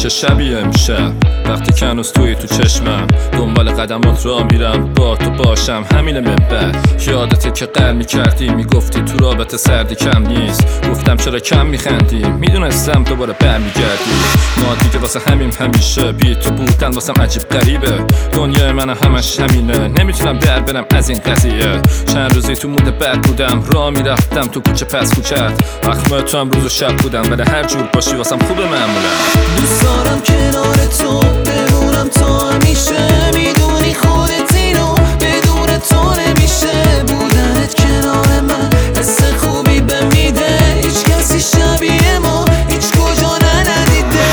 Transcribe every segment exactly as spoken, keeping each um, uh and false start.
چه شبیه امشب وقتی که هنوز توی تو چشمم دنبال قدمات را میرم با تو باشم همین منبع یادته که قل میکردی میگفتی تو رابطه سردی کم نیست گفتم چرا کم میخندی میدونستم دوباره برمیگردی ما دیگه واسه همین همیشه بی تو بودن واسم عجیب غریبه دنیای من همش همینه نمیتونم در برم از این قضیه چند روزی تو مود بد بودم راه میرفتم تو کوچه پس کوچت اخمه تو هم روز و شب بودم ولی هر جور باشی واسم خوبه معمولا دوست دارم کنار تو بمونم تا همیشه میدونی خودت اینو بدون تو نمیشه بودنت کنار من حس خوبی به میده هیچ کسی شبیه ما هیچ کجا ندیده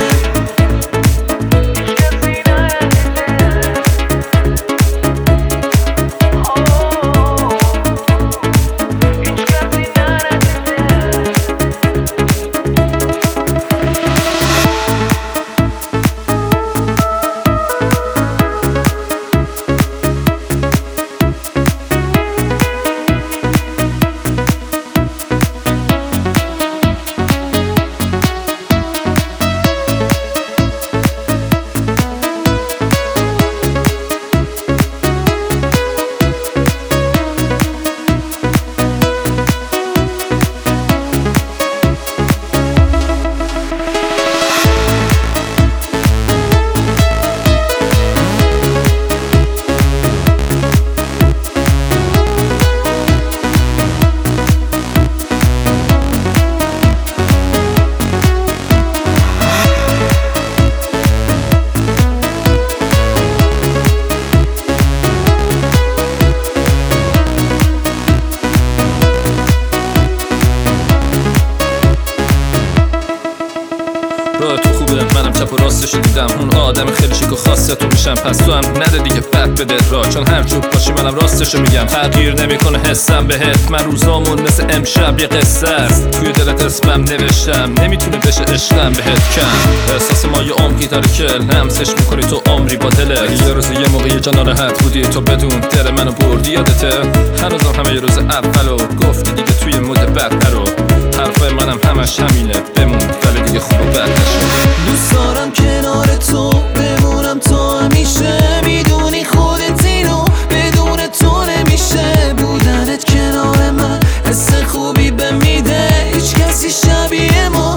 راه تو خوبه منم چپ و راستشو دیدم اون آدم خیلی شیک و خاصه تو میشم پس تو هم نده دیگه بد بده را چون هر جور باشی منم راستشو میگم تغییر نمیکنه حسم بهت من روزامون مثل امشب یه قصه است توی دلت اسمم نوشتم نمیتونه بشه عشقم بهت کم احساس ما یه عمقی داره که لمسش میکنی تو عمری با دلت یه روز یه موقع یه جا ناراحت بودی تو بدون دل منو بردی یادته هنوزم همه یه روز اولو گفتی دیگه توی مود بد نرو حرفای منم همش همینه بمون ولی دیگه خوب و بد نشو دوست دارم کنار تو بمونم تا همیشه میدونی خودت اینو بدون تو نمیشه بودنت کنار من حس خوبی به میده هیچ کسی شبیه ما